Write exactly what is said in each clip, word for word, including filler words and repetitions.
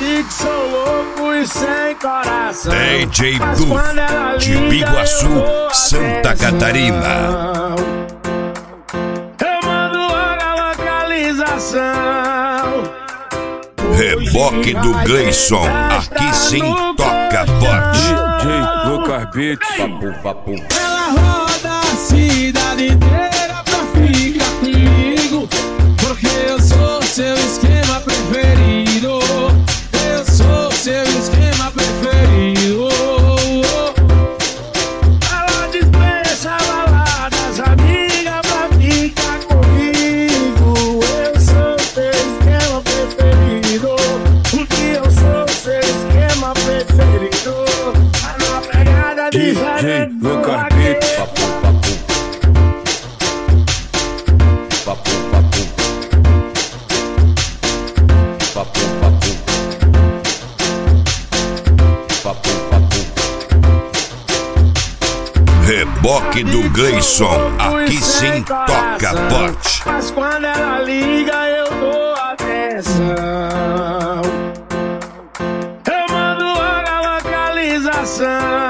sabe que sou louco e sem coração. D J Duff, de Biguaçu, Santa Catarina. Eu mando logo a localização. Reboque do Gleison, aqui sim toca forte. D J Lucas Beats, papo, papo. Ela roda a cidade inteira pra ficar comigo, porque eu sou seu esquema preferido. Eu sou seu esquema preferido. Ela despecha baladas, amiga, pra ficar comigo. Eu sou seu esquema preferido, porque eu sou seu esquema preferido. Tá numa pegada D J Lucas Beats, papo, papo. Papo, papo. Papo, papo. Papo, papo. Reboque do Gleison, aqui sim toca forte. Mas quando ela liga eu dou atenção. Eu mando logo a localização.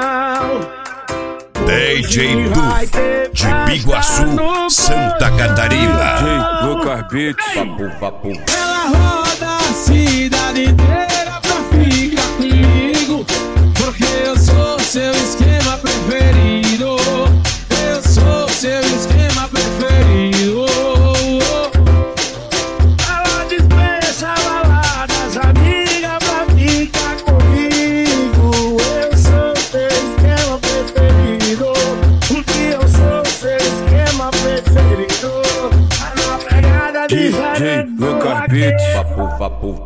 D J Duff, de Biguaçu, Santa Catarina. D J Lucas Beats, Papo, papo. Ela roda a cidade inteira pra ficar comigo, porque eu sou seu esquema preferido. Eu sou seu esquema preferido. Ela despecha baladas, amiga, pra ficar comigo. Eu sou seu esquema preferido, porque eu sou seu esquema preferido. Tá numa pegada D J diferente. Lucas Beats. Papo, papo.